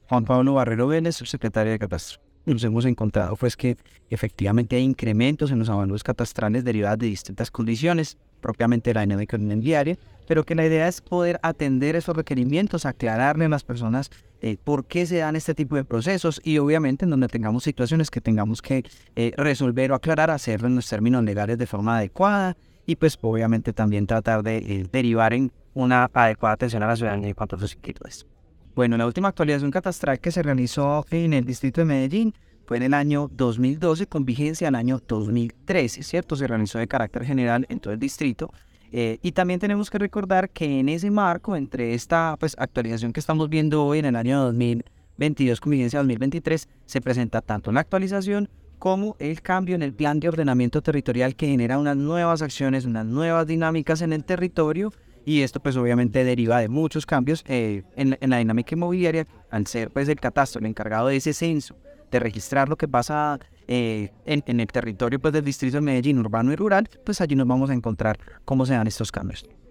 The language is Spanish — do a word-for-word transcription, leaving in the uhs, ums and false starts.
Juan Pablo Barrero Vélez, subsecretario de Catastro. Nos hemos encontrado pues que efectivamente hay incrementos en los avalúos catastrales derivados de distintas condiciones, propiamente de la dinámica inmobiliaria, pero que la idea es poder atender esos requerimientos, aclararle a las personas eh, por qué se dan este tipo de procesos y obviamente en donde tengamos situaciones que tengamos que eh, resolver o aclarar, hacerlo en los términos legales de forma adecuada y pues obviamente también tratar de eh, derivar en una adecuada atención a la ciudadanía en cuanto a sus inquietudes. Bueno, la última actualización catastral que se realizó en el distrito de Medellín fue en el año dos mil doce con vigencia al año dos mil trece, ¿cierto? Se realizó de carácter general en todo el distrito. Eh, y también tenemos que recordar que en ese marco, entre esta pues, actualización que estamos viendo hoy en el año dos mil veintidós con vigencia dos mil veintitrés, se presenta tanto la actualización como el cambio en el plan de ordenamiento territorial que genera unas nuevas acciones, unas nuevas dinámicas en el territorio. Y esto pues obviamente deriva de muchos cambios eh, en, en la dinámica inmobiliaria, al ser pues el catastro el encargado de ese censo, de registrar lo que pasa eh, en, en el territorio pues del distrito de Medellín, urbano y rural, pues allí nos vamos a encontrar cómo se dan estos cambios.